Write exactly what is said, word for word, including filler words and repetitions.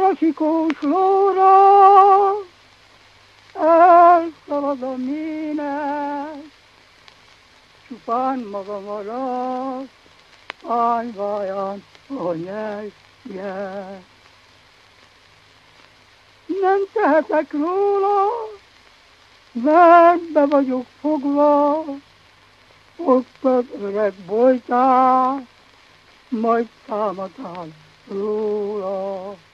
sikós lóra, elszalad a ménet, csupán maga marad, ányváján a nyelje. Nem tehetek róla, mert be vagyok fogva, ott az öreg bojtár, majd támadál róla.